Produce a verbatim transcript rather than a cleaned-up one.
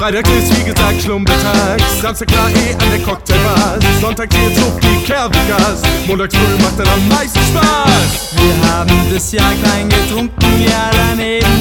Freitag ist wie gesagt Schlummeltag, Samstag klar eh an der Cocktailbar, Sonntag geht's auf die Kervigas, montags früh macht dann am meisten Spaß. Wir haben das Jahr klein getrunken, ja daneben